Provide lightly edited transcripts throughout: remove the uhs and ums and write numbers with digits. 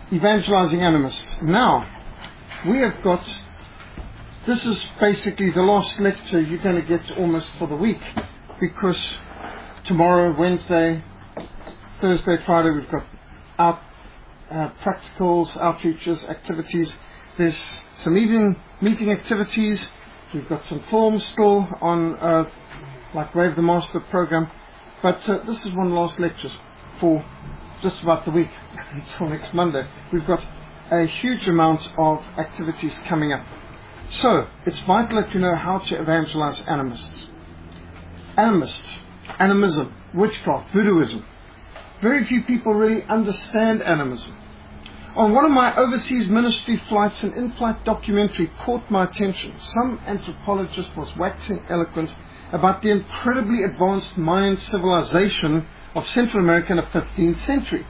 Evangelizing Animists. Now, we have got, this is basically the last lecture you're going to get almost for the week, because tomorrow, Wednesday, Thursday, Friday, we've got practicals, outreaches, activities. There's some evening meeting activities. We've got some forms still on, like Wave the Master program. But this is one of the last lectures for just about the week until next Monday. We've got a huge amount of activities coming up. So, it's vital that you know how to evangelize animists. Animism, witchcraft, voodooism. Very few people really understand animism. On one of my overseas ministry flights, an in-flight documentary caught my attention. Some anthropologist was waxing eloquent about the incredibly advanced Mayan civilization of Central America in the 15th century.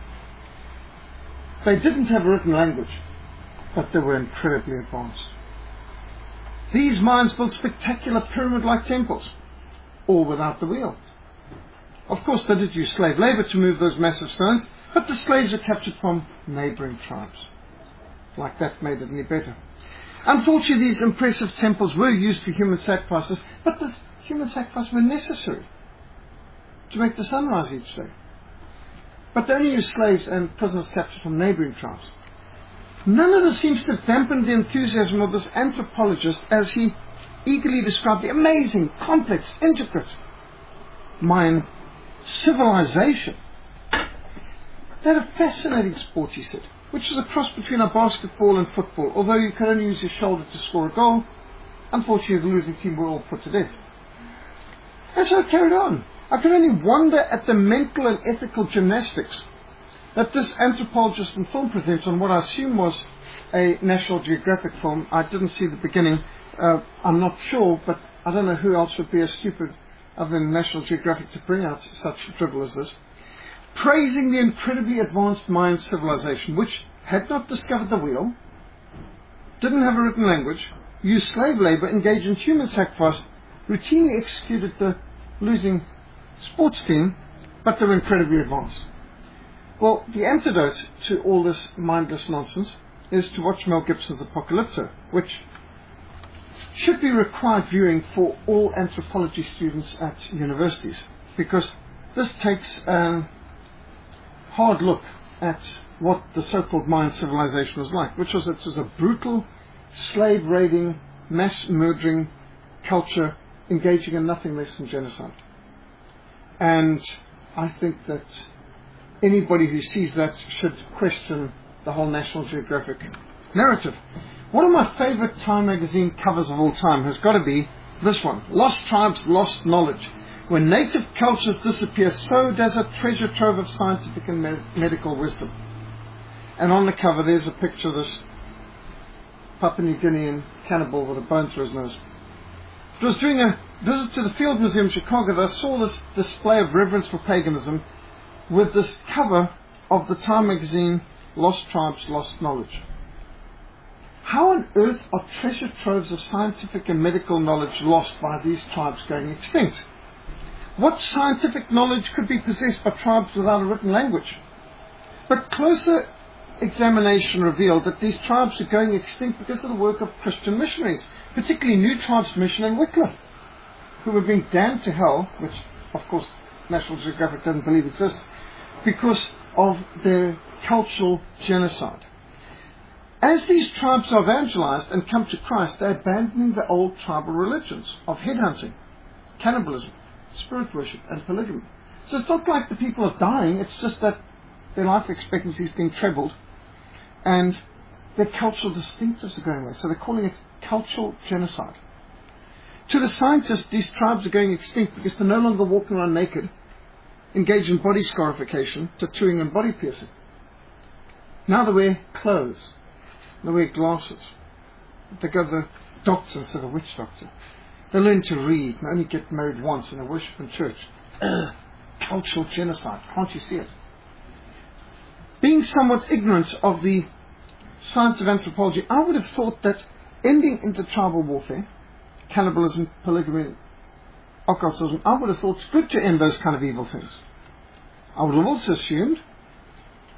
They didn't have a written language, but they were incredibly advanced. These Mayans built spectacular pyramid-like temples, all without the wheel. Of course, they did use slave labor to move those massive stones, but the slaves were captured from neighboring tribes. Like that made it any better. Unfortunately, these impressive temples were used for human sacrifices, but this human sacrifices were necessary to make the sun rise each day. But they only used slaves and prisoners captured from neighboring tribes. None of this seems to dampen the enthusiasm of this anthropologist as he eagerly described the amazing, complex, intricate Mayan civilization. They had a fascinating sport, he said, which was a cross between a basketball and football. Although you could only use your shoulder to score a goal, unfortunately the losing team were all put to death. And so it carried on. I could only wonder at the mental and ethical gymnastics that this anthropologist and film presenter on what I assume was a National Geographic film. I didn't see the beginning. I'm not sure, but I don't know who else would be as stupid other than National Geographic to bring out such dribble as this. Praising the incredibly advanced Mayan civilization, which had not discovered the wheel, didn't have a written language, used slave labor, engaged in human sacrifice, routinely executed the losing sports team, but they were incredibly advanced. Well, the antidote to all this mindless nonsense is to watch Mel Gibson's Apocalypto, which should be required viewing for all anthropology students at universities, because this takes a hard look at what the so-called Mayan civilization was like, which was it was a brutal, slave-raiding, mass-murdering culture engaging in nothing less than genocide. And I think that anybody who sees that should question the whole National Geographic narrative. One of my favorite Time magazine covers of all time has got to be this one, Lost Tribes, Lost Knowledge. When native cultures disappear, so does a treasure trove of scientific and medical wisdom. And on the cover there's a picture of this Papua New Guinean cannibal with a bone through his nose. It was during a visit to the Field Museum in Chicago that I saw this display of reverence for paganism with this cover of the Time magazine, Lost Tribes, Lost Knowledge. How on earth are treasure troves of scientific and medical knowledge lost by these tribes going extinct? What scientific knowledge could be possessed by tribes without a written language? But closer examination revealed that these tribes are going extinct because of the work of Christian missionaries, particularly New Tribes Mission and Wycliffe, who were being damned to hell, which of course National Geographic doesn't believe exists, because of their cultural genocide. As these tribes are evangelized and come to Christ, they're abandoning the old tribal religions of headhunting, cannibalism, spirit worship, and polygamy. So it's not like the people are dying, it's just that their life expectancy is being trebled, and their cultural distinctives are going away. So they're calling it cultural genocide. To the scientists, these tribes are going extinct because they're no longer walking around naked, engaged in body scarification, tattooing, and body piercing. Now they wear clothes. They wear glasses. They go to the doctor instead of a witch doctor. They learn to read and only get married once, and they worship in church. Cultural genocide. Can't you see it? Being somewhat ignorant of the science of anthropology, I would have thought that ending intertribal warfare, cannibalism, polygamy, occultism, I would have thought it's good to end those kind of evil things. I would have also assumed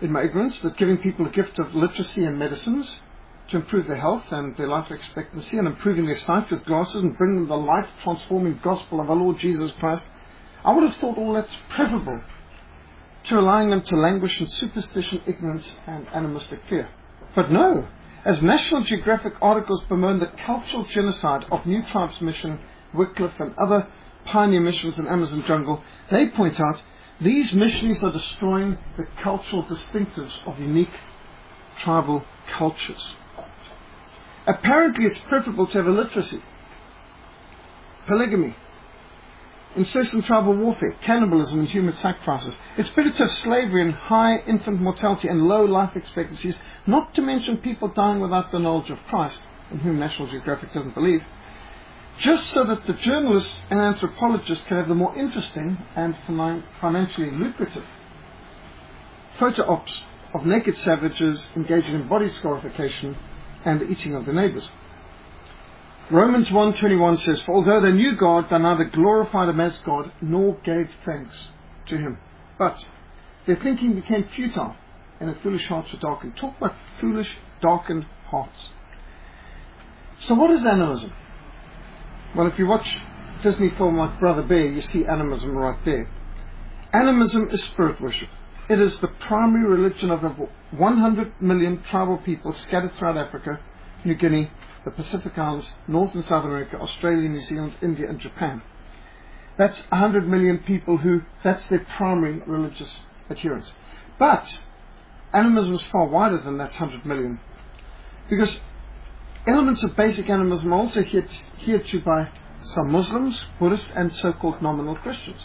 in my ignorance, that giving people a gift of literacy and medicines to improve their health and their life expectancy and improving their sight with glasses and bring them the life-transforming gospel of our Lord Jesus Christ, I would have thought all that's preferable to allowing them to languish in superstition, ignorance, and animistic fear. But no, as National Geographic articles bemoan the cultural genocide of New Tribes Mission, Wycliffe, and other pioneer missions in Amazon jungle, they point out these missionaries are destroying the cultural distinctives of unique tribal cultures. Apparently it's preferable to have illiteracy, polygamy, incessant tribal warfare, cannibalism and human sacrifices. It's better to have slavery and high infant mortality and low life expectancies, not to mention people dying without the knowledge of Christ, in whom National Geographic doesn't believe, just so that the journalists and anthropologists can have the more interesting and financially lucrative photo ops of naked savages engaging in body scarification and the eating of their neighbors. Romans 1:21 says, "For although they knew God, they neither glorified him as God, nor gave thanks to him. But their thinking became futile, and their foolish hearts were darkened." Talk about foolish, darkened hearts. So what is animism? Well, if you watch Disney film like Brother Bear, you see animism right there. Animism is spirit worship. It is the primary religion of over 100 million tribal people scattered throughout Africa, New Guinea, the Pacific Islands, North and South America, Australia, New Zealand, India, and Japan. That's 100 million people that's their primary religious adherence. But animism is far wider than that 100 million. Because elements of basic animism are also adhered to by some Muslims, Buddhists, and so-called nominal Christians.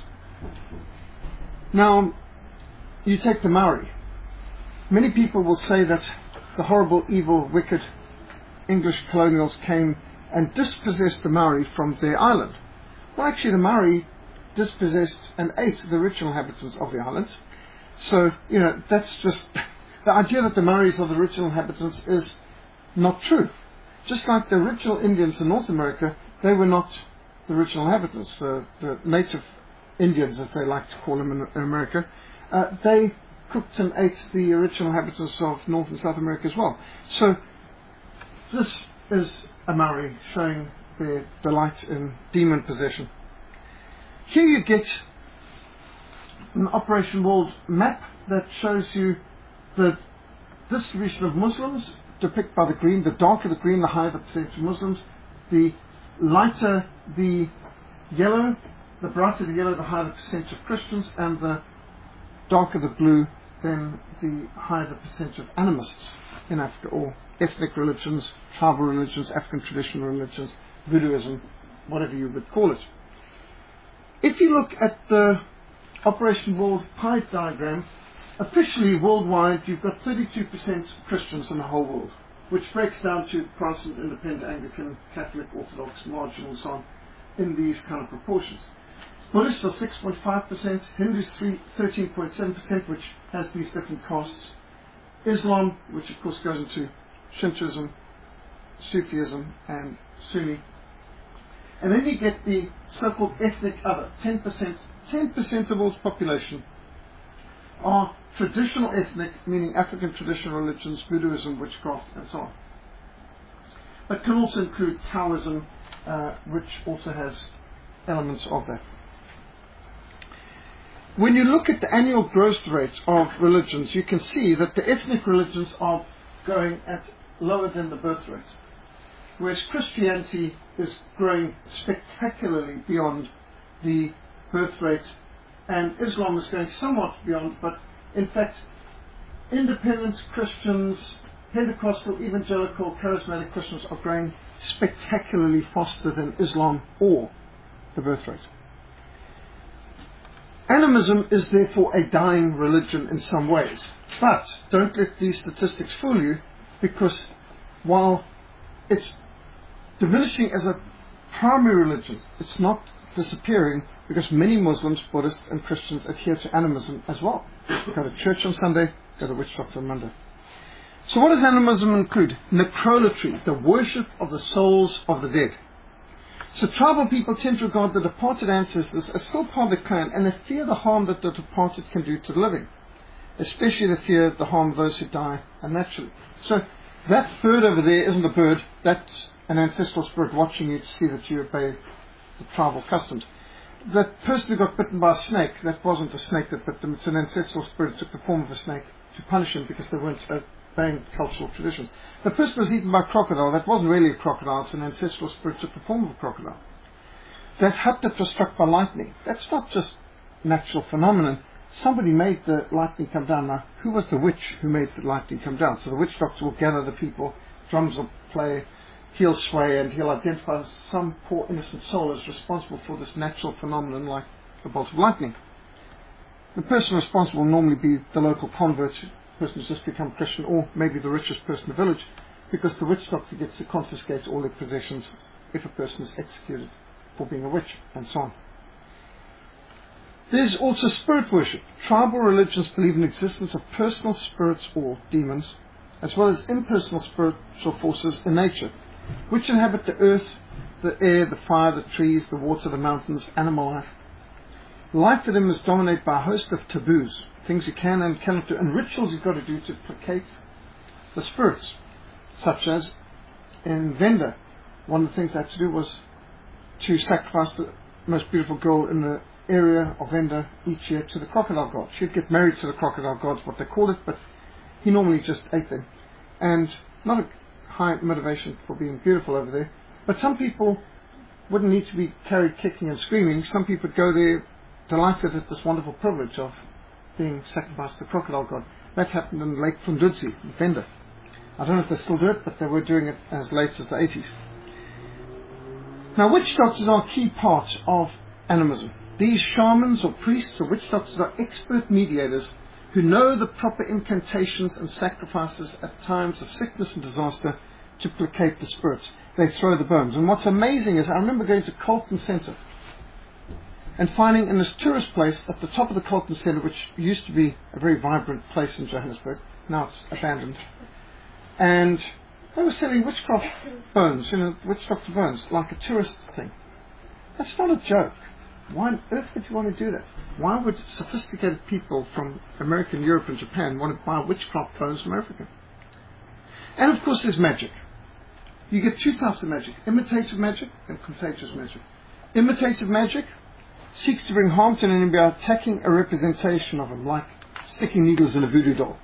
Now, you take the Maori. Many people will say that the horrible, evil, wicked English colonials came and dispossessed the Maori from their island. Well, actually, the Maori dispossessed and ate the original inhabitants of the islands. So, that's just the idea that the Maoris are the original inhabitants is not true. Just like the original Indians in North America, they were not the original inhabitants. The native Indians, as they like to call them in America, they cooked and ate the original inhabitants of North and South America as well. So this is a Maori showing their delight in demon possession. Here you get an Operation World map that shows you the distribution of Muslims, depicted by the green. The darker the green, the higher the percentage of Muslims. The lighter the yellow, the brighter the yellow, the higher the percentage of Christians, and the darker the blue, then the higher the percentage of animists in Africa, or ethnic religions, tribal religions, African traditional religions, Voodooism, whatever you would call it. If you look at the Operation World pie diagram, officially worldwide you've got 32% Christians in the whole world, which breaks down to Protestant, Independent, Anglican, Catholic, Orthodox, marginal, and so on, in these kind of proportions. Buddhists are 6.5%, Hindus 13.7%, which has these different castes. Islam, which of course goes into Shintoism, Sufism, and Sunni. And then you get the so-called ethnic other, 10%. 10% of world's population are traditional ethnic, meaning African traditional religions, Buddhism, witchcraft, and so on. But can also include Taoism, which also has elements of that. When you look at the annual growth rates of religions, you can see that the ethnic religions are going at lower than the birth rate, whereas Christianity is growing spectacularly beyond the birth rate, and Islam is going somewhat beyond, but in fact, independent Christians, Pentecostal, evangelical, charismatic Christians are growing spectacularly faster than Islam or the birth rate. Animism is therefore a dying religion in some ways. But don't let these statistics fool you, because while it's diminishing as a primary religion, it's not disappearing, because many Muslims, Buddhists, and Christians adhere to animism as well. Go to church on Sunday, go to witch doctor on Monday. So what does animism include? Necrolatry, the worship of the souls of the dead. So tribal people tend to regard the departed ancestors as still part of the clan, and they fear the harm that the departed can do to the living. especially the fear, the harm of those who die unnaturally. So that bird over there isn't a bird, that's an ancestral spirit watching you to see that you obey the tribal customs. That person who got bitten by a snake, that wasn't a snake that bit them, it's an ancestral spirit that took the form of a snake to punish him because they weren't obeying cultural traditions. The person was eaten by a crocodile, that wasn't really a crocodile, it's an ancestral spirit that took the form of a crocodile. That hut that was struck by lightning, that's not just natural phenomenon. Somebody made the lightning come down. Now, who was the witch who made the lightning come down? So the witch doctor will gather the people, drums will play, he'll sway, and he'll identify some poor innocent soul as responsible for this natural phenomenon like a bolt of lightning. The person responsible will normally be the local convert, the person who's just become Christian, or maybe the richest person in the village, because the witch doctor gets to confiscate all their possessions if a person is executed for being a witch, and so on. There's also spirit worship. Tribal religions believe in the existence of personal spirits or demons, as well as impersonal spiritual forces in nature, which inhabit the earth, the air, the fire, the trees, the water, the mountains, animal life. Life for them is dominated by a host of taboos, things you can and cannot do, and rituals you've got to do to placate the spirits, such as in Venda. One of the things they had to do was to sacrifice the most beautiful girl in the area of Venda each year to the crocodile god. She'd get married to the crocodile god, what they called it, but he normally just ate them. And not a high motivation for being beautiful over there. But some people wouldn't need to be carried kicking and screaming. Some people would go there delighted at this wonderful privilege of being sacrificed to the crocodile god. That happened in Lake Fundudzi, in Venda. I don't know if they still do it, but they were doing it as late as the 80s. Now, witch doctors are a key part of animism. These shamans or priests or witch doctors are expert mediators who know the proper incantations and sacrifices at times of sickness and disaster to placate the spirits. They throw the bones. And what's amazing is I remember going to Colton Centre and finding in this tourist place at the top of the Colton Centre, which used to be a very vibrant place in Johannesburg, now it's abandoned, and they were selling witchcraft bones, witch doctor bones, like a tourist thing. That's not a joke. Why on earth would you want to do that? Why would sophisticated people from America, Europe and Japan want to buy witchcraft bones from Africa? And of course there's magic. You get two types of magic, imitative magic and contagious magic. Imitative magic seeks to bring harm to an enemy by attacking a representation of him, like sticking needles in a voodoo doll.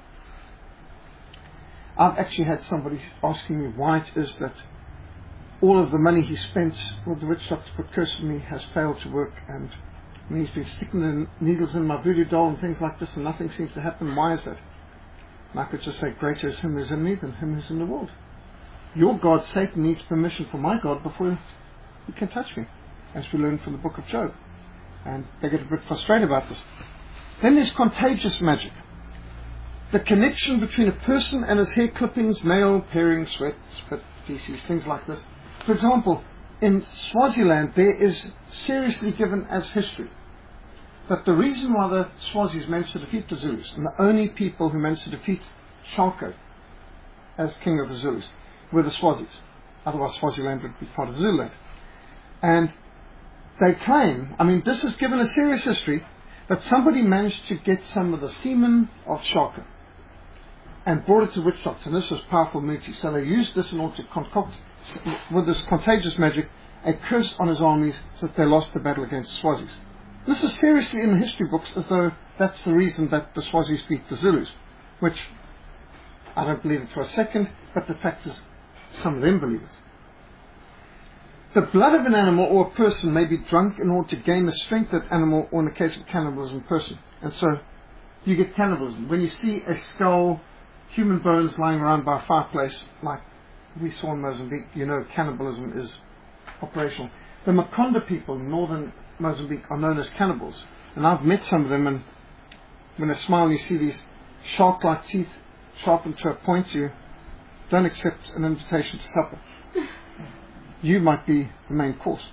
I've actually had somebody asking me why it is that all of the money he spent with the witch doctor put curse on me has failed to work, and he's been sticking the needles in my voodoo doll and things like this and nothing seems to happen. Why is that? And I could just say, greater is him who's in me than him who's in the world. Your God, Satan, needs permission from my God before he can touch me, as we learn from the book of Job. And they get a bit frustrated about this. Then there's contagious magic. The connection between a person and his hair clippings, nail, paring, sweat, spit, feces, things like this. For example, in Swaziland, there is seriously given as history that the reason why the Swazis managed to defeat the Zulus, and the only people who managed to defeat Shaka as king of the Zulus, were the Swazis. Otherwise, Swaziland would be part of Zululand. And they claim, this is given a serious history, that somebody managed to get some of the semen of Shaka and brought it to witch doctors, and this was powerful immunity. So they used this in order to concoct, with this contagious magic, a curse on his armies so that they lost the battle against the Swazis. This is seriously in the history books as though that's the reason that the Swazis beat the Zulus, which I don't believe it for a second, but the fact is some of them believe it. The blood of an animal or a person may be drunk in order to gain the strength of that animal, or in the case of cannibalism, person. And so you get cannibalism. When you see a skull, human bones lying around by a fireplace, like we saw in Mozambique, cannibalism is operational. The Makonda people in northern Mozambique are known as cannibals. And I've met some of them, and when they smile and you see these shark-like teeth sharpened to a point, you don't accept an invitation to supper. You might be the main course.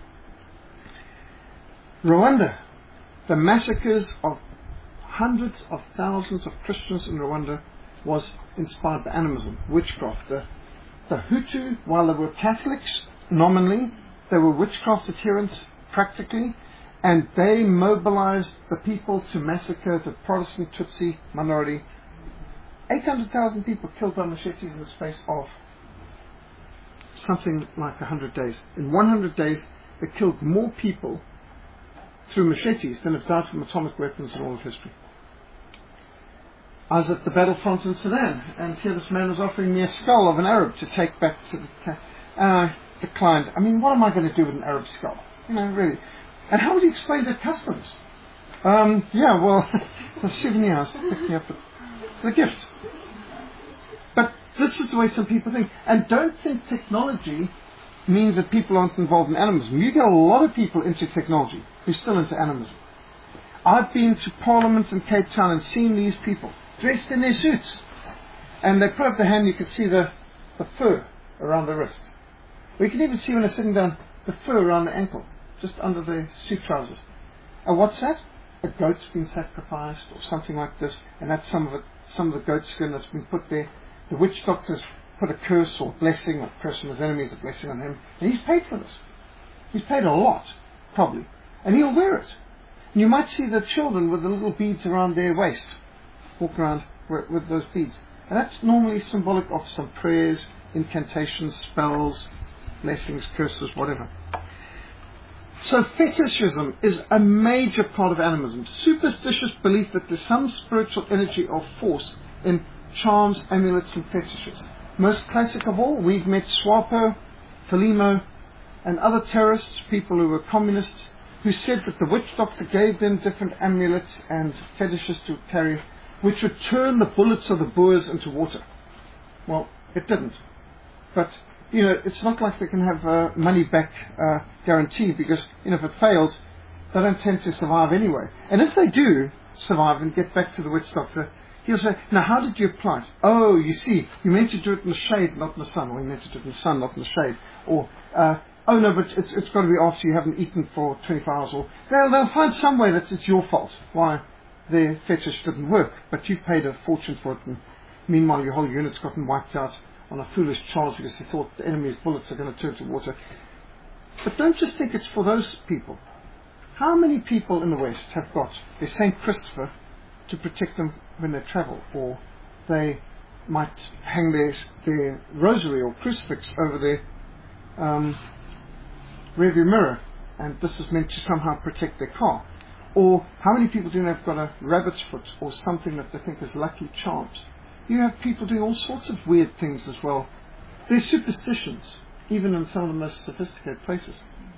Rwanda, the massacres of hundreds of thousands of Christians in Rwanda was inspired by animism, witchcraft. The Hutu, while they were Catholics nominally, they were witchcraft adherents practically, And they mobilized the people to massacre the Protestant Tutsi minority. 800,000 people killed by machetes in the space of something like 100 days. In 100 days, they killed more people through machetes than have died from atomic weapons in all of history. I was at the battlefront in Sudan, and here this man was offering me a skull of an Arab to take back to the camp. And I declined. I mean, what am I going to do with an Arab skull? Really. And how would you explain that customs? Yeah, well, the souvenir, I was picking up it's a gift. But this is the way some people think. And don't think technology means that people aren't involved in animism. You get a lot of people into technology who's still into animism. I've been to Parliament in Cape Town and seen these people dressed in their suits. And they put up their hand, you can see the fur around the wrist. Or you can even see when they're sitting down, the fur around the ankle, just under their suit trousers. And what's that? A goat's been sacrificed or something like this, and that's some of the goat skin that's been put there. The witch doctors put a curse or blessing, a curse from his enemies, a blessing on him, and he's paid for this. He's paid a lot, probably, and he'll wear it. And you might see the children with the little beads around their waist, walk around with those beads. And that's normally symbolic of some prayers, incantations, spells, blessings, curses, whatever. So fetishism is a major part of animism. Superstitious belief that there's some spiritual energy or force in charms, amulets and fetishes. Most classic of all, we've met Swapo, Falimo and other terrorists, people who were communists, who said that the witch doctor gave them different amulets and fetishes to carry, which would turn the bullets of the Boers into water. Well, it didn't. But it's not like they can have a money back guarantee, because if it fails, they don't tend to survive anyway. And if they do survive and get back to the witch doctor, he'll say, now how did you apply it? Oh, you see, you meant to do it in the shade, not in the sun. Or you meant to do it in the sun, not in the shade. Or, oh no, but it's got to be after you haven't eaten for 24 hours. Or they'll find some way that it's your fault why their fetish didn't work. But you've paid a fortune for it, and meanwhile your whole unit's gotten wiped out on a foolish charge because they thought the enemy's bullets are going to turn to water. But don't just think it's for those people. How many people in the West have got their St. Christopher to protect them when they travel, or they might hang their rosary or crucifix over their rearview mirror, and this is meant to somehow protect their car? Or how many people do you know have got a rabbit's foot or something that they think is lucky charms? You have people doing all sorts of weird things as well. There's superstitions, even in some of the most sophisticated places.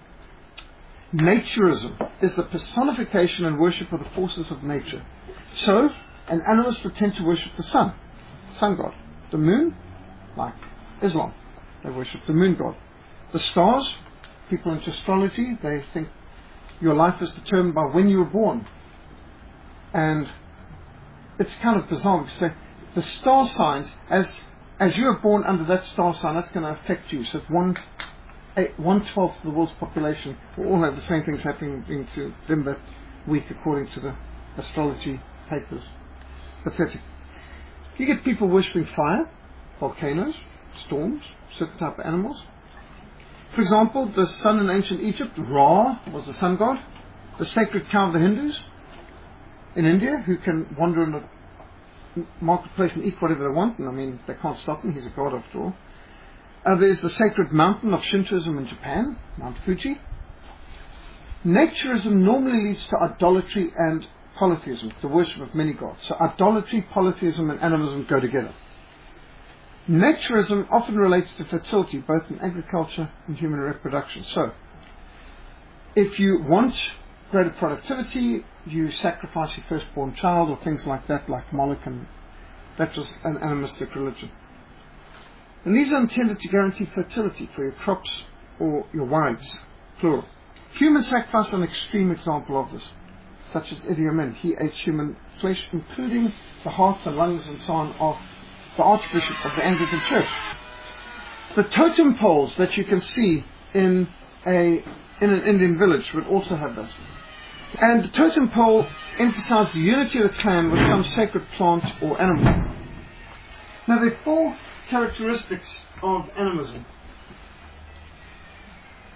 Naturism is the personification and worship of the forces of nature. So, an animist would tend to worship the sun god. The moon, like Islam, they worship the moon god. The stars, people into astrology, they think your life is determined by when you were born. And it's kind of bizarre because the star signs, as you are born under that star sign, that's going to affect you. So if 1/12 of the world's population will all have the same things happening to them that week according to the astrology papers. Pathetic. You get people worshipping fire, volcanoes, storms, certain type of animals. For example, the sun in ancient Egypt, Ra was the sun god. The sacred cow of the Hindus in India, who can wander in the marketplace and eat whatever they want, and they can't stop him, he's a god after all. There's the sacred mountain of Shintoism in Japan, Mount Fuji. Naturism normally leads to idolatry and polytheism, the worship of many gods. So idolatry, polytheism and animism go together. Naturism often relates to fertility, both in agriculture and human reproduction. So, if you want greater productivity, you sacrifice your firstborn child or things like that, like Moloch, and that was an animistic religion. And these are intended to guarantee fertility for your crops or your wives, plural. Human sacrifice is an extreme example of this, such as Idi Amin. He ate human flesh, including the hearts and lungs and so on of the Archbishop of the Anglican Church. The totem poles that you can see in an Indian village would also have this. And the totem pole emphasizes the unity of the clan with some sacred plant or animal. Now there are 4 characteristics of animism.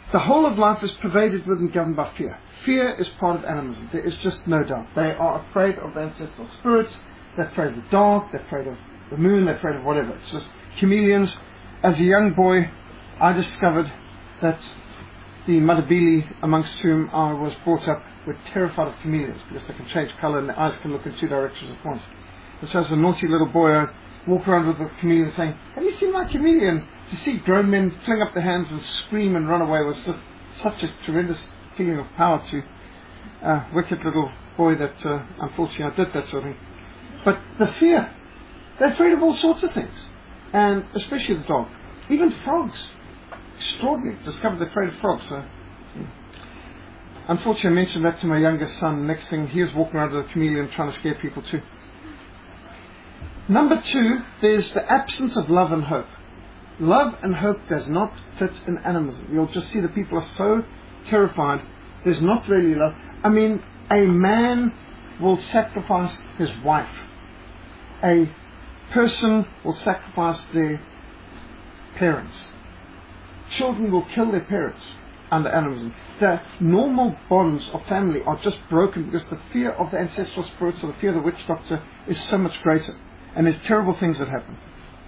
The whole of life is pervaded with and governed by fear. Fear is part of animism. There is just no doubt. They are afraid of the ancestral spirits. They're afraid of the dark. They're afraid of the moon. They're afraid of whatever. It's just chameleons. As a young boy, I discovered that the Matabele amongst whom I was brought up were terrified of chameleons because they can change colour and their eyes can look in two directions at once. And so as a naughty little boy, I walk around with a chameleon saying, "Have you seen my chameleon?" To see grown men fling up their hands and scream and run away was just such a tremendous feeling of power to a wicked little boy that unfortunately I did that sort of thing. But the fear, they're afraid of all sorts of things, and especially the dog. Even frogs. Extraordinary. Discovered they're afraid of frogs. So, unfortunately, I mentioned that to my youngest son. Next thing, he was walking around with a chameleon trying to scare people too. Number 2, there's the absence of love and hope. Love and hope does not fit in animism. You'll just see that people are so terrified. There's not really love. I mean, a man will sacrifice his wife. A person will sacrifice their parents. Children will kill their parents under animism. The normal bonds of family are just broken because the fear of the ancestral spirits or the fear of the witch doctor is so much greater. And there's terrible things that happen.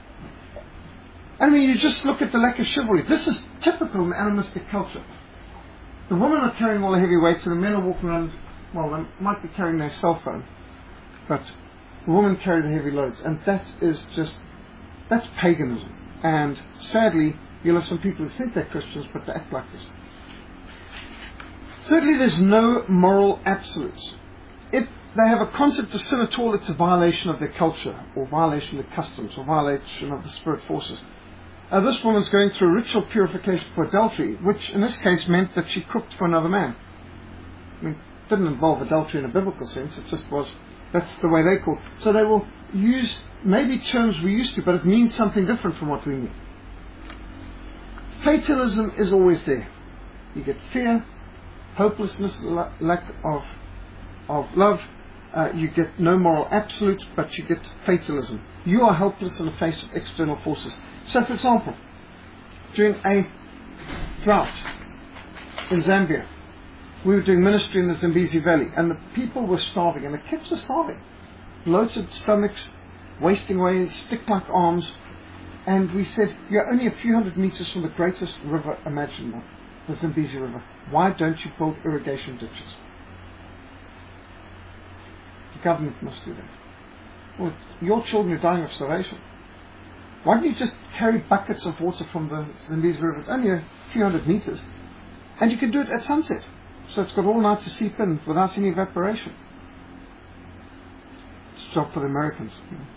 I mean, you just look at the lack of chivalry. This is typical in animistic culture. The women are carrying all the heavy weights and the men are walking around, well, they might be carrying their cell phone, but the women carry the heavy loads. And that is just, that's paganism. And sadly, you'll have some people who think they're Christians, but they act like this. Thirdly, there's no moral absolutes. If they have a concept of sin at all, it's a violation of their culture, or violation of their customs, or violation of the spirit forces. This woman's going through a ritual purification for adultery, which in this case meant that she cooked for another man. I mean, it didn't involve adultery in a biblical sense, it just was, that's the way they called it. So they will use maybe terms we used to, but it means something different from what we mean. Fatalism is always there. You get fear, hopelessness, lack of love. You get no moral absolute, but you get fatalism. You are helpless in the face of external forces. So, for example, during a drought in Zambia, we were doing ministry in the Zambezi Valley, and the people were starving, and the kids were starving. Bloated stomachs, wasting away, stick-like arms. And we said, you're only a few hundred meters from the greatest river imaginable, the Zambezi River. Why don't you build irrigation ditches? The government must do that. Well, your children are dying of starvation. Why don't you just carry buckets of water from the Zambezi River? It's only a few hundred meters. And you can do it at sunset. So it's got all night to seep in without any evaporation. It's a job for the Americans.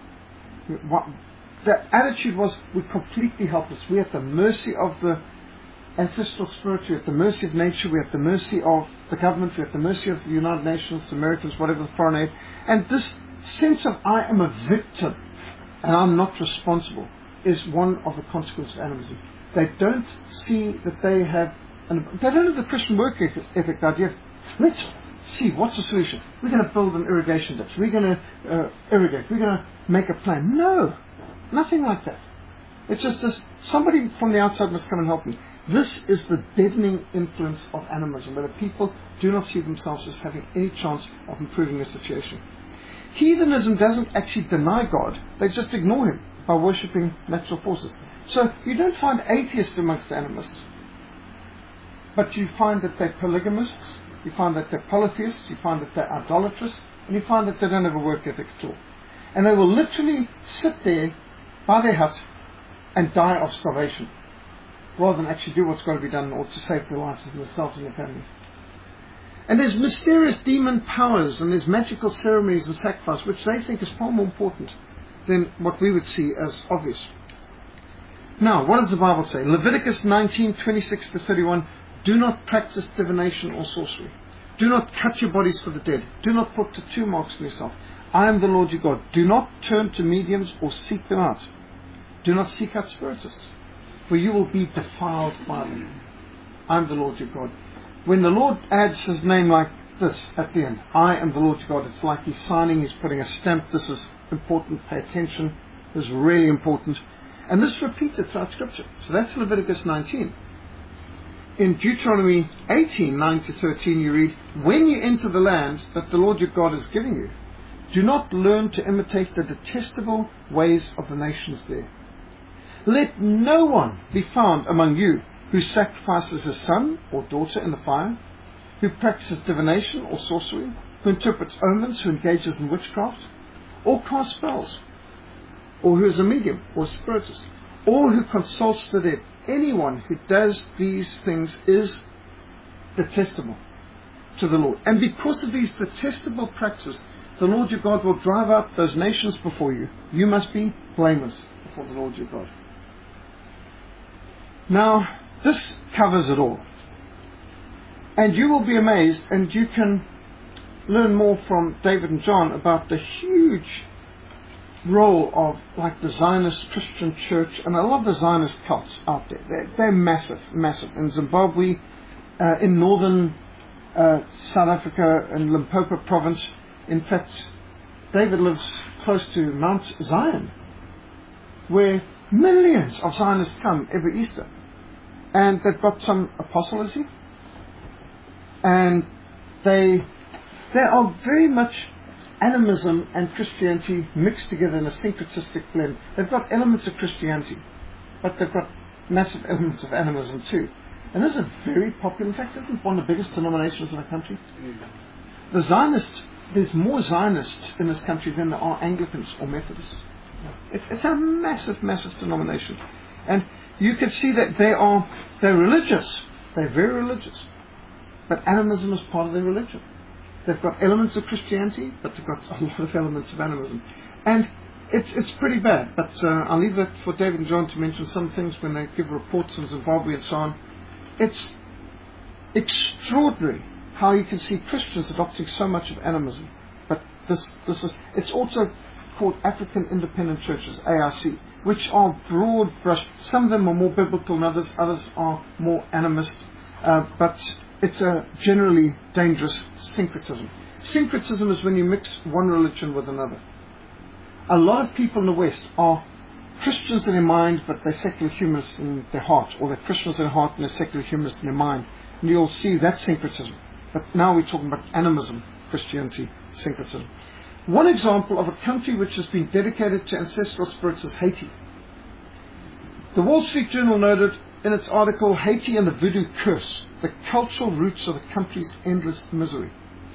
The attitude was, we're completely helpless. We're at the mercy of the ancestral spirit. We're at the mercy of nature. We're at the mercy of the government. We're at the mercy of the United Nations, the Americans, whatever, the foreign aid. And this sense of, I am a victim and I'm not responsible, is one of the consequences of animism. They don't see that they have, they don't have the Christian work ethic, the idea of, let's see, what's the solution? We're going to build an irrigation ditch. We're going to irrigate. We're going to make a plan. No, nothing like that. It's just this, somebody from the outside must come and help me. This is the deadening influence of animism, where the people do not see themselves as having any chance of improving their situation. Heathenism doesn't actually deny God, they just ignore him by worshipping natural forces. So you don't find atheists amongst the animists, but you find that they're polygamists, you find that they're polytheists, you find that they're idolatrous, and you find that they don't have a work ethic at all. And they will literally sit there by their hut and die of starvation, rather than actually do what's got to be done in order to save their lives and themselves and their families. And there's mysterious demon powers and there's magical ceremonies and sacrifice, which they think is far more important than what we would see as obvious. Now, what does the Bible say? Leviticus 19:26-31, do not practice divination or sorcery. Do not cut your bodies for the dead. Do not put tattoo marks on yourself. I am the Lord your God. Do not turn to mediums or seek them out. Do not seek out spiritists, for you will be defiled by them. I am the Lord your God. When the Lord adds his name like this at the end, I am the Lord your God, it's like he's signing, he's putting a stamp. This is important, pay attention, this is really important. And this is repeated throughout Scripture. So that's Leviticus 19. in Deuteronomy 18:9-13, you read, "When you enter the land that the Lord your God is giving you, do not learn to imitate the detestable ways of the nations there. Let no one be found among you who sacrifices his son or daughter in the fire, who practices divination or sorcery, who interprets omens, who engages in witchcraft, or casts spells, or who is a medium or a spiritist, or who consults the dead. Anyone who does these things is detestable to the Lord. And because of these detestable practices, the Lord your God will drive out those nations before you. You must be blameless before the Lord your God." Now, this covers it all. And you will be amazed, and you can learn more from David and John about the huge role of like the Zionist Christian church and a lot of the Zionist cults out there. They're massive, massive. In Zimbabwe, in northern South Africa, in Limpopo province. In fact, David lives close to Mount Zion, where millions of Zionists come every Easter. And they've got some apostle, is he? And they are very much animism and Christianity mixed together in a syncretistic blend. They've got elements of Christianity, but they've got massive elements of animism too. And this is very popular. In fact, it's one of the biggest denominations in the country. The Zionists, there's more Zionists in this country than there are Anglicans or Methodists. It's a massive, massive denomination. And you can see that they're religious. They're very religious. But animism is part of their religion. They've got elements of Christianity, but they've got a lot of elements of animism. And it's pretty bad. But I'll leave that for David and John to mention some things when they give reports on Zimbabwe and so on. It's extraordinary how you can see Christians adopting so much of animism. But this is, it's also called African Independent Churches, ARC, which are broad brush. Some of them are more biblical than others. Others are more animist. But it's a generally dangerous syncretism. Syncretism is when you mix one religion with another. A lot of people in the West are Christians in their mind, but they're secular humanists in their heart, or they're Christians in their heart and they're secular humanists in their mind. And you'll see that syncretism. But now we're talking about animism, Christianity, syncretism. One example of a country which has been dedicated to ancestral spirits is Haiti. The Wall Street Journal noted in its article, "Haiti and the Voodoo Curse, the cultural roots of the country's endless misery."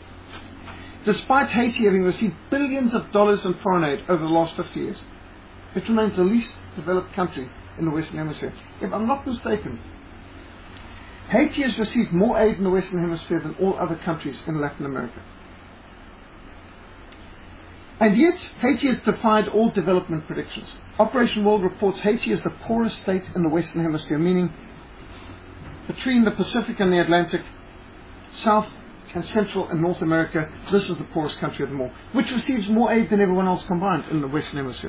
Despite Haiti having received billions of dollars in foreign aid over the last 50 years, it remains the least developed country in the Western Hemisphere. If I'm not mistaken, Haiti has received more aid in the Western Hemisphere than all other countries in Latin America. And yet, Haiti has defied all development predictions. Operation World reports Haiti is the poorest state in the Western Hemisphere, meaning between the Pacific and the Atlantic, South and Central and North America, this is the poorest country of them all, which receives more aid than everyone else combined in the Western Hemisphere.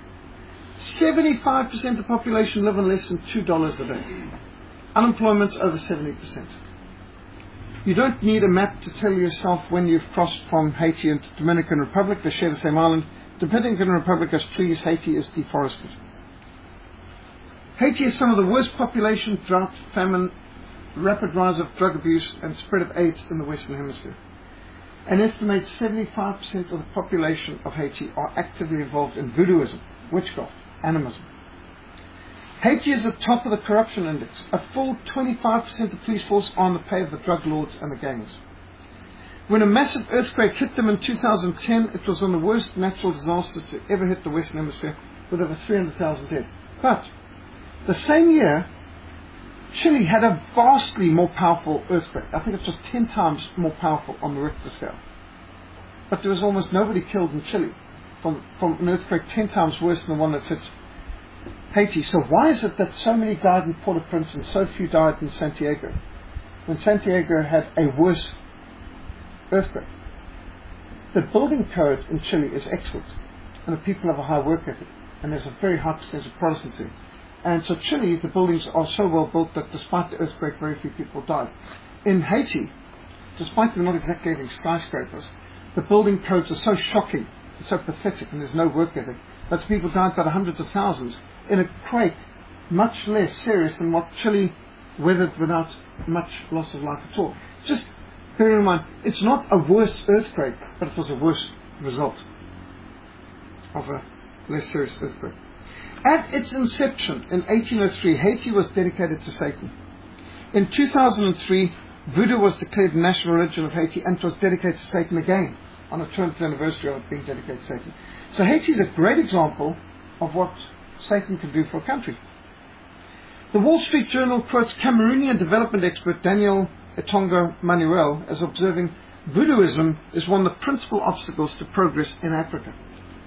75% of the population live on less than $2 a day. Unemployment's over 70%. You don't need a map to tell yourself when you've crossed from Haiti into the Dominican Republic. They share the same island. The Dominican Republic has trees. Haiti is deforested. Haiti has some of the worst population, drought, famine, rapid rise of drug abuse, and spread of AIDS in the Western Hemisphere. An estimated 75% of the population of Haiti are actively involved in voodooism, witchcraft, animism. Haiti is at the top of the corruption index. A full 25% of the police force are on the pay of the drug lords and the gangs. When a massive earthquake hit them in 2010, it was one of the worst natural disasters to ever hit the Western Hemisphere, with over 300,000 dead. But the same year, Chile had a vastly more powerful earthquake. I think it was 10 times more powerful on the Richter scale. But there was almost nobody killed in Chile from an earthquake 10 times worse than the one that hit Haiti. So why is it that so many died in Port-au-Prince and so few died in Santiago, when Santiago had a worse earthquake? The building code in Chile is excellent, and the people have a high work ethic, and there's a very high percentage of Protestancy. And so Chile, the buildings are so well built that despite the earthquake, very few people died. In Haiti, despite them not exactly having skyscrapers, the building codes are so shocking, and so pathetic, and there's no work ethic, that people died by the hundreds of thousands in a quake much less serious than what Chile weathered without much loss of life at all. Just bear in mind, it's not a worse earthquake, but it was a worse result of a less serious earthquake. At its inception in 1803, Haiti was dedicated to Satan. In 2003, Voodoo was declared national religion of Haiti and was dedicated to Satan again on the 20th anniversary of it being dedicated to Satan. So Haiti is a great example of what Satan can do for a country. The Wall Street Journal quotes Cameroonian development expert Daniel Etonga Manuel as observing, Voodooism is one of the principal obstacles to progress in Africa.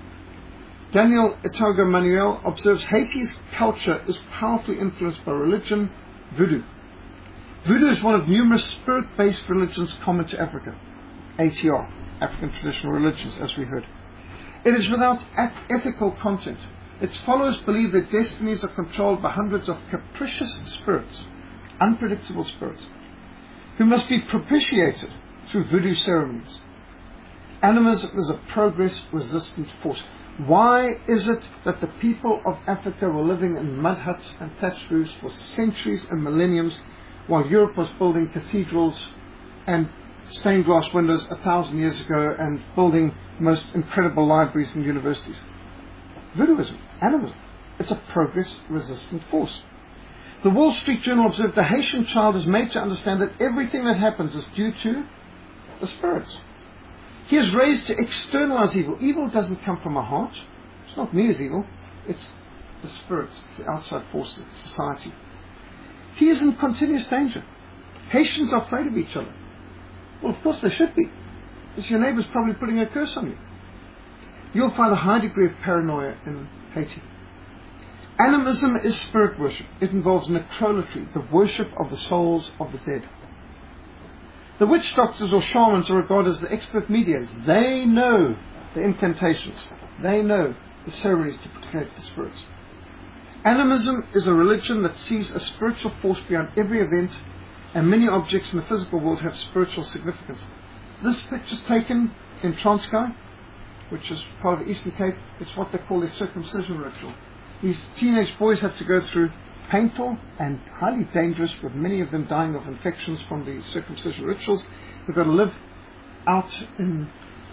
Daniel Etonga Manuel observes Haiti's culture is powerfully influenced by religion, Voodoo. Voodoo is one of numerous spirit-based religions common to Africa, ATR, African Traditional Religions, as we heard. It is without ethical content. Its followers believe their destinies are controlled by hundreds of capricious spirits, unpredictable spirits, who must be propitiated through voodoo ceremonies. Animism is a progress-resistant force. Why is it that the people of Africa were living in mud huts and thatched roofs for centuries and millenniums, while Europe was building cathedrals and stained glass windows 1,000 years ago and building most incredible libraries and universities? Voodooism, animism. It's a progress-resistant force. The Wall Street Journal observed the Haitian child is made to understand that everything that happens is due to the spirits. He is raised to externalize evil. Evil doesn't come from a heart. It's not me as evil. It's the spirits, it's the outside forces, it's society. He is in continuous danger. Haitians are afraid of each other. Well, of course they should be, because your neighbor's probably putting a curse on you. You'll find a high degree of paranoia in Haiti. Animism is spirit worship. It involves necrolatry, the worship of the souls of the dead. The witch doctors or shamans are regarded as the expert mediators. They know the incantations. They know the ceremonies to protect the spirits. Animism is a religion that sees a spiritual force beyond every event, and many objects in the physical world have spiritual significance. This picture is taken in Transkei, which is part of the Eastern Cape. It's what they call their circumcision ritual. These teenage boys have to go through painful and highly dangerous, with many of them dying of infections from the circumcision rituals. They've got to live out in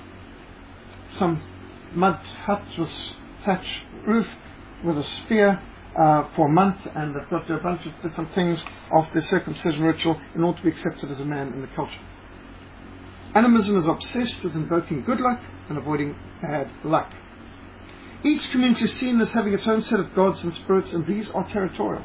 some mud hut with thatch roof with a spear for a month, and they've got to do a bunch of different things of the circumcision ritual in order to be accepted as a man in the culture. Animism is obsessed with invoking good luck and avoiding bad luck. Each community is seen as having its own set of gods and spirits, and these are territorial.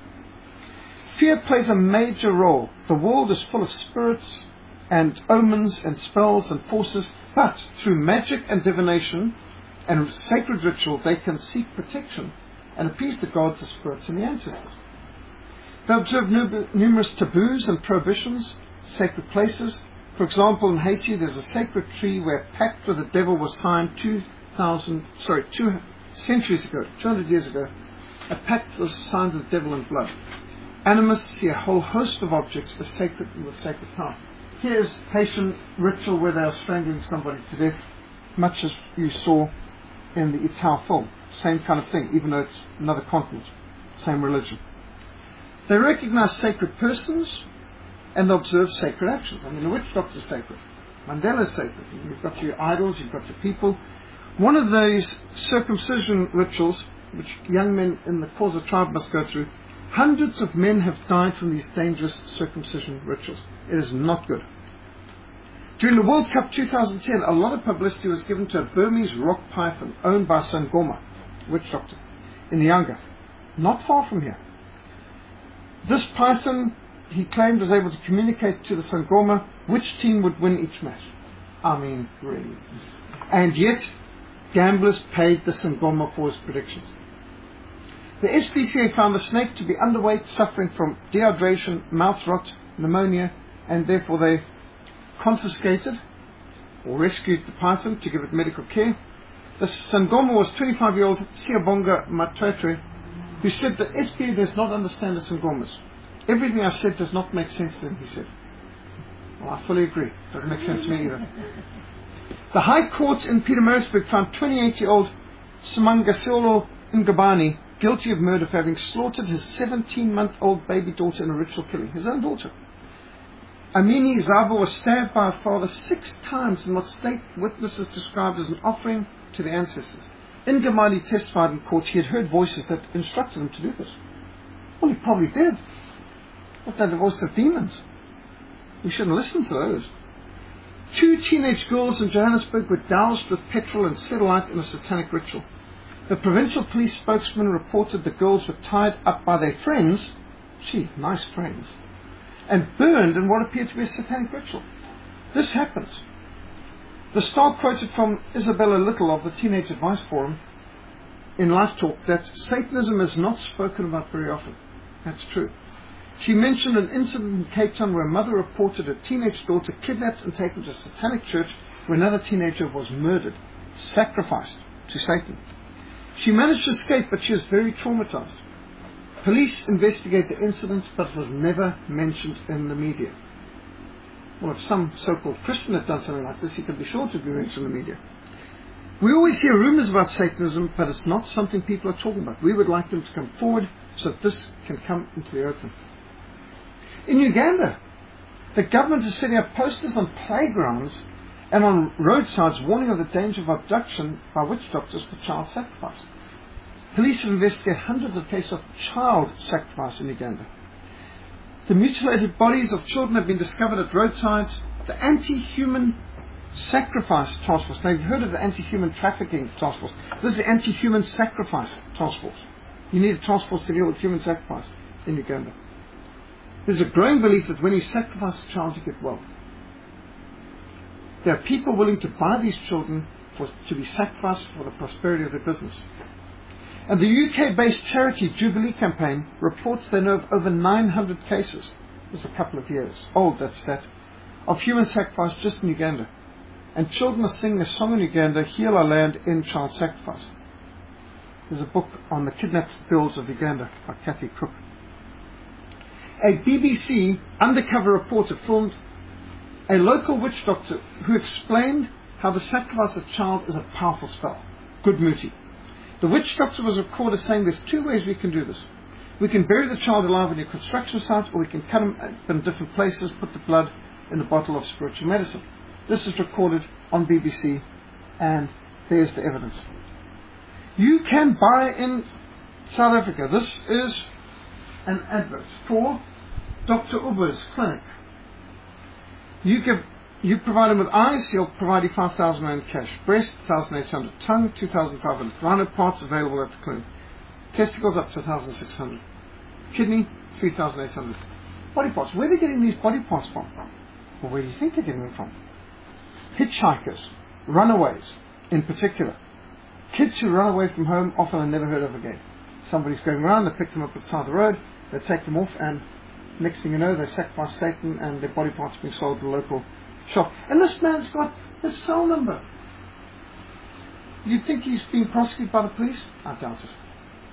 Fear plays a major role. The world is full of spirits and omens and spells and forces, but through magic and divination and sacred ritual, they can seek protection and appease the gods, the spirits, and the ancestors. They observe numerous taboos and prohibitions, sacred places. For example, in Haiti, there's a sacred tree where a pact with the devil was signed 2 centuries ago, 200 years ago. A pact was signed with the devil in blood. Animists see a whole host of objects as sacred and with sacred power. Here's Haitian ritual where they are strangling somebody to death, much as you saw in the Ital film. Same kind of thing, even though it's another continent, same religion. They recognize sacred persons and they observe sacred actions. I mean, the witch doctor is sacred. Mandela is sacred. You've got your idols, you've got your people. One of these circumcision rituals, which young men in the Xhosa tribe must go through, hundreds of men have died from these dangerous circumcision rituals. It is not good. During the World Cup 2010, a lot of publicity was given to a Burmese rock python owned by Sangoma, witch doctor, in the Yanga, not far from here. This python, he claimed, was able to communicate to the Sangoma which team would win each match. I mean, really. And yet, gamblers paid the Sangoma for his predictions. The SPCA found the snake to be underweight, suffering from dehydration, mouth rot, pneumonia, and therefore they confiscated or rescued the python to give it medical care. The Sangoma was 25-year-old Siyabonga Matwetre, who said that SPA does not understand the Sangomas. Everything I said does not make sense to them, he said. Well, I fully agree. Doesn't make sense to me either. The High Court in Pietermaritzburg found 28-year-old Simangasolo Ngabani guilty of murder for having slaughtered his 17-month-old baby daughter in a ritual killing, his own daughter. Amini Zaba was stabbed by her father 6 times in what state witnesses described as an offering to the ancestors. In Gamali testified in court he had heard voices that instructed him to do this. Well, he probably did. But they're the voice of demons. We shouldn't listen to those. 2 teenage girls in Johannesburg were doused with petrol and set alight in a satanic ritual. The provincial police spokesman reported the girls were tied up by their friends, nice friends, and burned in what appeared to be a satanic ritual. This happened. The Star quoted from Isabella Little of the Teenage Advice Forum in Life Talk that Satanism is not spoken about very often. That's true. She mentioned an incident in Cape Town where a mother reported a teenage daughter kidnapped and taken to a satanic church where another teenager was murdered, sacrificed to Satan. She managed to escape, but she was very traumatized. Police investigate the incident, but it was never mentioned in the media. Well, if some so-called Christian had done something like this, he could be sure to be mentioned in the media. We always hear rumors about Satanism, but it's not something people are talking about. We would like them to come forward so that this can come into the open. In Uganda, the government is setting up posters on playgrounds and on roadsides warning of the danger of abduction by witch doctors for child sacrifice. Police have investigated hundreds of cases of child sacrifice in Uganda. The mutilated bodies of children have been discovered at roadsides. The Anti-Human Sacrifice Task Force. Now, you've heard of the Anti-Human Trafficking Task Force. This is the Anti-Human Sacrifice Task Force. You need a task force to deal with human sacrifice in Uganda. There's a growing belief that when you sacrifice a child, you get wealth. There are people willing to buy these children to be sacrificed for the prosperity of their business. And the UK-based charity Jubilee Campaign reports they know of over 900 cases, this is a couple of years old, that's that, of human sacrifice just in Uganda. And children are singing a song in Uganda, Heal Our Land, in child sacrifice. There's a book on the kidnapped girls of Uganda by Kathy Cook. A BBC undercover reporter filmed a local witch doctor who explained how the sacrifice of a child is a powerful spell. Good Muti. The witch doctor was recorded saying there's 2 ways we can do this. We can bury the child alive in your construction site, or we can cut him in different places, put the blood in a bottle of spiritual medicine. This is recorded on BBC, and there's the evidence. You can buy in South Africa. This is an advert for Dr. Uber's clinic. You provide him with eyes, he'll provide you 5,000 Rand cash. Breast, 1,800. Tongue, 2,500. Rhino parts available at the clinic. Testicles up to 1,600. Kidney, 3,800. Body parts. Where are they getting these body parts from? Well, where do you think they're getting them from? Hitchhikers, runaways in particular. Kids who run away from home often are never heard of again. Somebody's going around, they pick them up at the side of the road, they take them off, and next thing you know, they sacrifice Satan and their body parts are being sold to the local shop. And this man's got his cell number. You think he's being prosecuted by the police? I doubt it.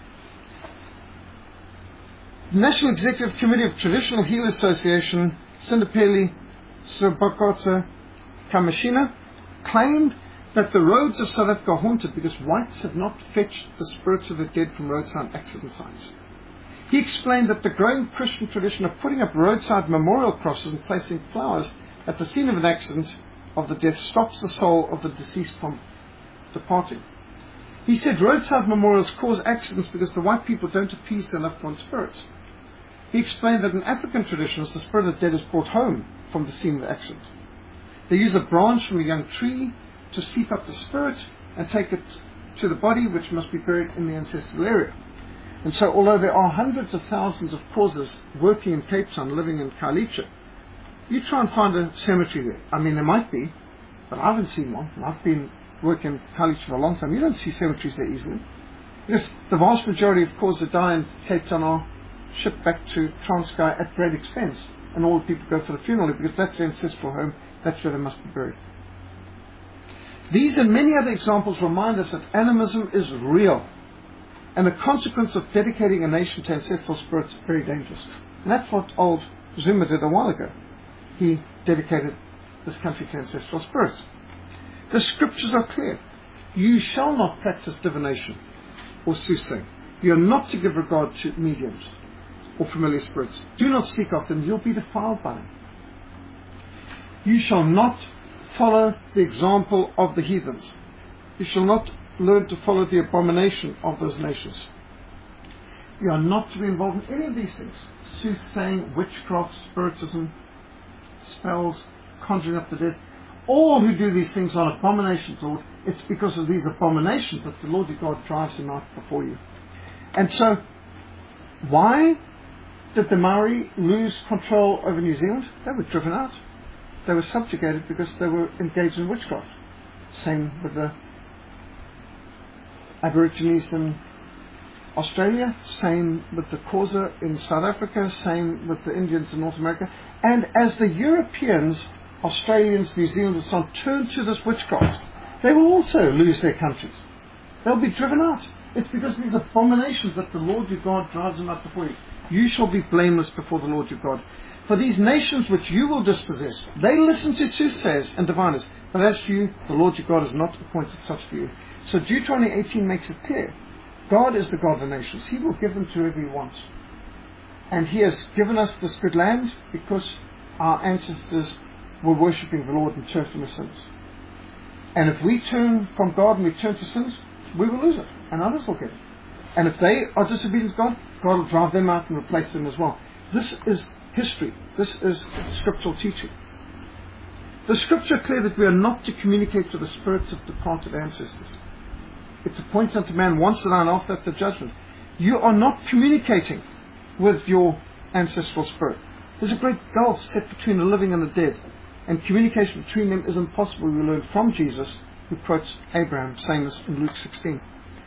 The National Executive Committee of Traditional Healers Association, Sindapeli Sobakota Kamashina, claimed that the roads of South Africa are haunted because whites have not fetched the spirits of the dead from roadside accident sites. He explained that the growing Christian tradition of putting up roadside memorial crosses and placing flowers at the scene of an accident of the death stops the soul of the deceased from departing. He said roadside memorials cause accidents because the white people don't appease their loved one's spirits. He explained that in African traditions, the spirit of the dead is brought home from the scene of the accident. They use a branch from a young tree to seep up the spirit and take it to the body, which must be buried in the ancestral area. And so, although there are hundreds of thousands of causes working in Cape Town, living in Khayelitsha, you try and find a cemetery there. I mean, there might be, but I haven't seen one. And I've been working in Khayelitsha for a long time. You don't see cemeteries there easily. Because the vast majority of causes that die in Cape Town are shipped back to Transkei at great expense. And all the people go for the funeral because that's their ancestral home. That's where they must be buried. These and many other examples remind us that animism is real. And the consequence of dedicating a nation to ancestral spirits is very dangerous. And that's what old Zuma did a while ago. He dedicated this country to ancestral spirits. The scriptures are clear. You shall not practice divination or soothsaying. You are not to give regard to mediums or familiar spirits. Do not seek after them. You'll be defiled by them. You shall not follow the example of the heathens. You shall not learn to follow the abomination of those nations. You are not to be involved in any of these things. Soothsaying, witchcraft, spiritism, spells, conjuring up the dead. All who do these things are abominations, Lord. It's because of these abominations that the Lord your God drives them out before you. And so, why did the Maori lose control over New Zealand? They were driven out. They were subjugated because they were engaged in witchcraft. Same with the Aborigines in Australia, same with the Xhosa in South Africa, same with the Indians in North America. And as the Europeans, Australians, New Zealanders, and so on, turn to this witchcraft, they will also lose their countries. They'll be driven out. It's because of these abominations that the Lord your God drives them out before you. You shall be blameless before the Lord your God. For these nations which you will dispossess, they listen to soothsayers and diviners. But as for you, the Lord your God has not appointed such for you. So Deuteronomy 18 makes it clear. God is the God of the nations. He will give them to whoever He wants. And He has given us this good land because our ancestors were worshipping the Lord and turned from the sins. And if we turn from God and we turn to sins, we will lose it. And others will get it. And if they are disobedient to God, God will drive them out and replace them as well. This is history. This is scriptural teaching. The scripture clear that we are not to communicate with the spirits of departed ancestors. It's appointed unto man once and after that the judgment. You are not communicating with your ancestral spirit. There's a great gulf set between the living and the dead. And communication between them is impossible. We learn from Jesus, who quotes Abraham, saying this in Luke 16.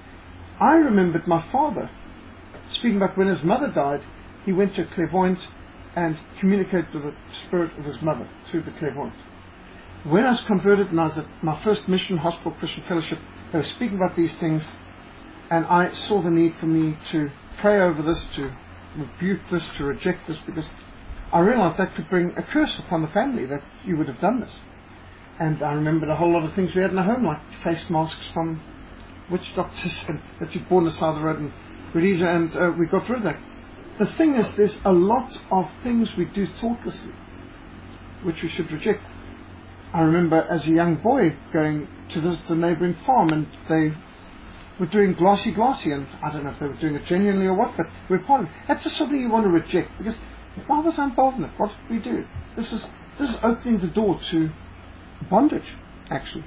I remembered my father speaking about when his mother died, he went to a clairvoyant and communicated with the spirit of his mother through the clairvoyant. When I was converted and I was at my first mission, Hospital Christian Fellowship, they were speaking about these things, and I saw the need for me to pray over this, to rebuke this, to reject this, because I realized that could bring a curse upon the family, that you would have done this. And I remembered a whole lot of things we had in the home, like face masks from witch doctors and that you'd born on the side of the road in Rhodesia, and we got rid of that. The thing is, there's a lot of things we do thoughtlessly, which we should reject. I remember as a young boy going to visit a neighbouring farm, and they were doing glassy, and I don't know if they were doing it genuinely or what, but we're part of it. That's just something you want to reject, because why was I involved in it? What did we do? This is opening the door to bondage, actually.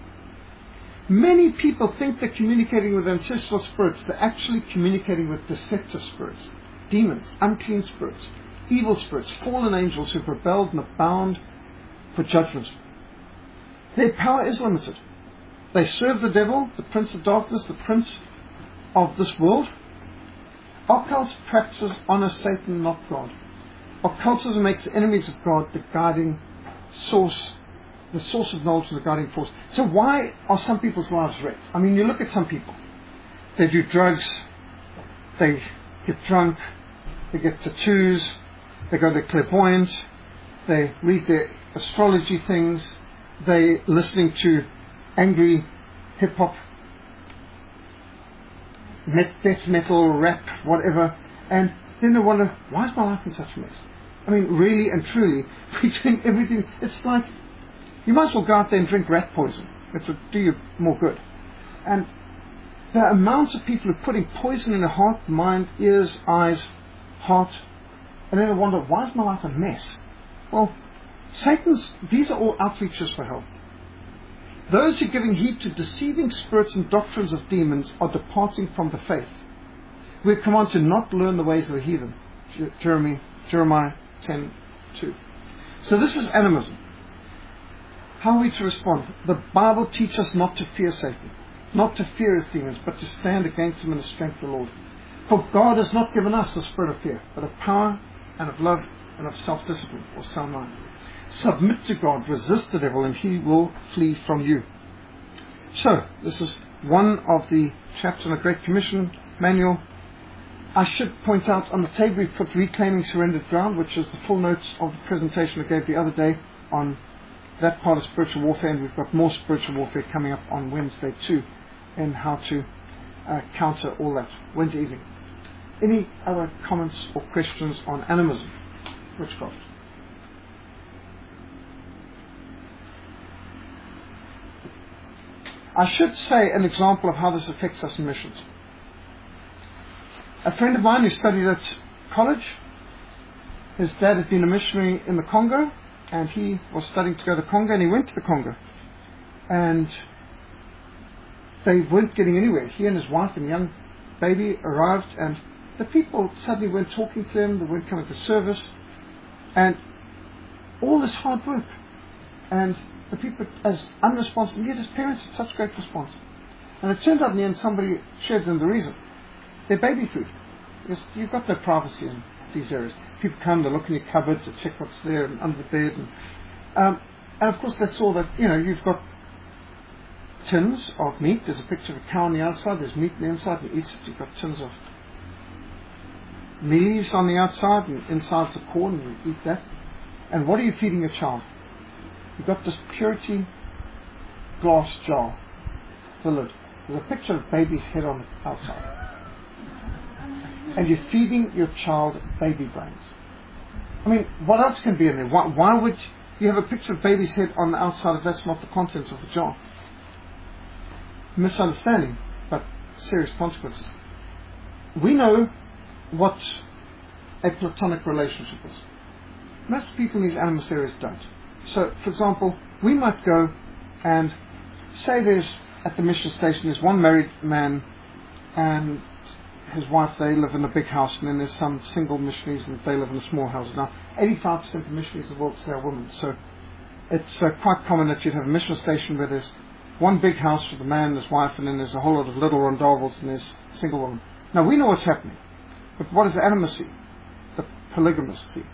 Many people think they're communicating with ancestral spirits. They're actually communicating with deceptive spirits, demons, unclean spirits, evil spirits, fallen angels who've rebelled and are bound for judgment. Their power is limited. They serve the devil, the prince of darkness, the prince of this world. Occult practices honor Satan, not God. Occultism makes the enemies of God the guiding source, the source of knowledge and the guiding force. So why are some people's lives wrecked? I mean, you look at some people. They do drugs, they get drunk, they get tattoos, they go to clairvoyant, they read their astrology things, they listening to angry hip-hop, death metal, rap, whatever, and then they wonder, why is my life in such a mess? I mean, really and truly, we're doing everything. It's like, you might as well go out there and drink rat poison. It would do you more good. And the amount of people who are putting poison in their heart, mind, ears, eyes, heart, and then they wonder, why is my life a mess? Well, these are all outreaches for hell. Those who are giving heed to deceiving spirits and doctrines of demons are departing from the faith. We are commanded to not learn the ways of the heathen. Jeremiah 10:2. So this is animism. How are we to respond? The Bible teaches us not to fear Satan, not to fear his demons, but to stand against him in the strength of the Lord. For God has not given us the spirit of fear, but of power and of love and of self-discipline, or sound mind. Submit to God, resist the devil, and he will flee from you. So, this is one of the chapters in the Great Commission manual. I should point out, on the table we put Reclaiming Surrendered Ground, which is the full notes of the presentation I gave the other day on that part of spiritual warfare, and we've got more spiritual warfare coming up on Wednesday too, and how to counter all that, Wednesday evening. Any other comments or questions on animism, witchcraft? I should say an example of how this affects us in missions. A friend of mine who studied at college, his dad had been a missionary in the Congo, and he was studying to go to the Congo, and he went to the Congo. And they weren't getting anywhere. He and his wife and young baby arrived, and the people suddenly weren't talking to them, they weren't coming to service, and all this hard work. And the people as unresponsive, yet his parents had such great response. And it turned out in the end somebody shared them the reason. Their baby food. Because you've got no privacy in these areas. People come, they look in your cupboards, they check what's there and under the bed. And of course they saw that, you've got tins of meat. There's a picture of a cow on the outside, there's meat on the inside, and he eats it. You've got tins of mealies on the outside, and inside's the corn, and you eat that. And what are you feeding your child? You've got this purity glass jar, the lid. There's a picture of a baby's head on the outside. And you're feeding your child baby brains. I mean, what else can be in there? Why would you have a picture of baby's head on the outside if that's not the contents of the jar? Misunderstanding, but serious consequences. We know what a platonic relationship is. Most people in these animist areas don't. So, for example, we might go and say there's, at the mission station, there's one married man and his wife, they live in a big house, and then there's some single missionaries and they live in a small house. Now, 85% of missionaries in the world today are women, so it's quite common that you'd have a mission station where there's one big house with a man and his wife, and then there's a whole lot of little rondavels and there's a single woman. Now, we know what's happening, but what does the animist see? The polygamist see?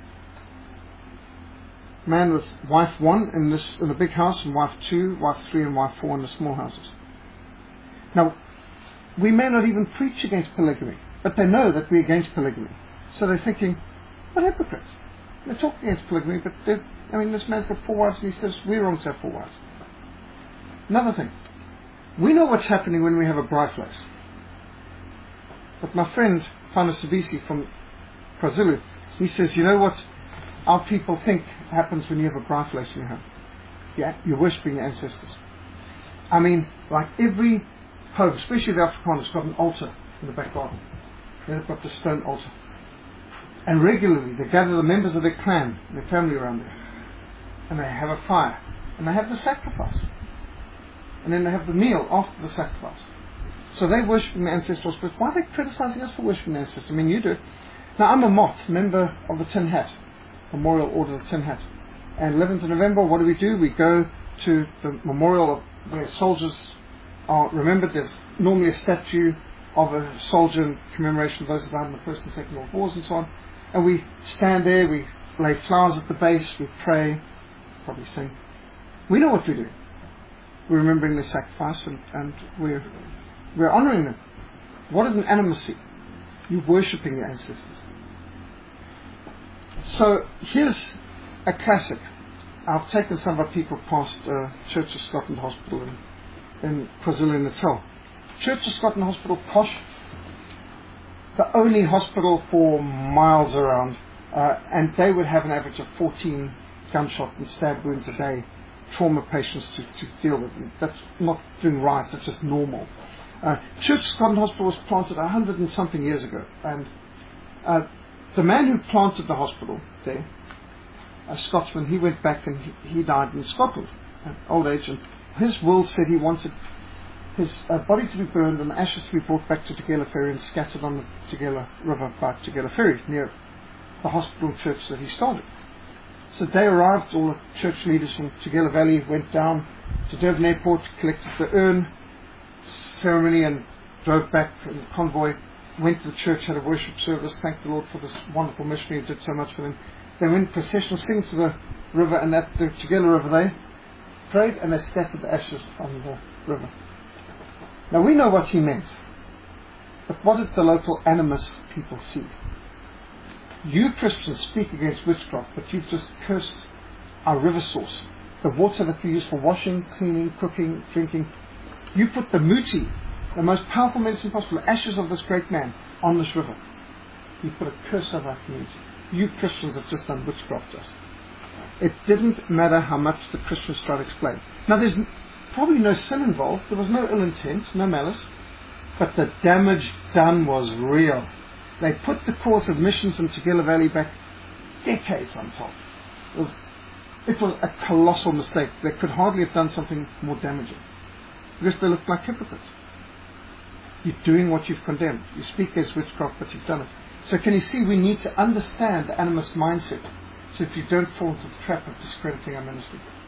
Man with wife 1 in the big house, and wife 2, wife 3, and wife 4 in the small houses. Now, we may not even preach against polygamy, but they know that we're against polygamy. So they're thinking, what hypocrites? They're talking against polygamy, but this man's got 4 wives, and he says we're wrong to have 4 wives. Another thing, we know what's happening when we have a bride place. But my friend, Fana Sabisi from KwaZulu, he says, you know what our people think happens when you have a bride place in your home? Yeah, you're worshipping your ancestors. I mean, like every home, especially the Afrikaners, has got an altar in the back garden. They've got the stone altar. And regularly they gather the members of their clan, their family around there. And they have a fire. And they have the sacrifice. And then they have the meal after the sacrifice. So they're worshipping the ancestral spirits. Why are they criticizing us for worshipping the ancestors? I mean, you do it. Now, I'm a moth, member of the Tin Hat, Memorial Order of the Tin Hat. And 11th of November, what do? We go to the memorial where soldiers are remembered. There's normally a statue of a soldier in commemoration of those who died in the First and Second World Wars and so on. And we stand there, we lay flowers at the base, we pray, probably sing. We know what we're doing. We're remembering their sacrifice and we're honouring them. What is an animacy? You're worshipping your ancestors. So here's a classic. I've taken some of our people past Church of Scotland Hospital in KwaZulu-Natal. Church of Scotland Hospital, posh, the only hospital for miles around, and they would have an average of 14 gunshot and stab wounds a day, trauma patients to deal with. And that's not doing riots, it's just normal. Church of Scotland Hospital was planted 100 and something years ago, and the man who planted the hospital there, a Scotsman, he went back and he died in Scotland at old age, and his will said he wanted his body to be burned and the ashes to be brought back to Tugela Ferry and scattered on the Tugela River by Tugela Ferry near the hospital and church that he started. So they arrived, all the church leaders from Tugela Valley went down to Durban Airport, collected the urn ceremony and drove back in the convoy, went to the church, had a worship service, thanked the Lord for this wonderful missionary who did so much for them. They went processional singing to the river, and at the Tugela River they prayed and they scattered the ashes on the river. Now we know what he meant, but what did the local animist people see? You Christians speak against witchcraft, but you've just cursed our river source, the water that we use for washing, cleaning, cooking, drinking. You put the muti, the most powerful medicine possible, the ashes of this great man, on this river. he put a curse over our community. You Christians have just done witchcraft just. It didn't matter how much the Christians tried to explain. Now there's probably no sin involved. There was no ill intent, no malice. But the damage done was real. They put the course of missions in Tugela Valley back decades on top. It was a colossal mistake. They could hardly have done something more damaging. Because they looked like hypocrites. You're doing what you've condemned. You speak as witchcraft, but you've done it. So can you see we need to understand the animist mindset so that you don't fall into the trap of discrediting our ministry.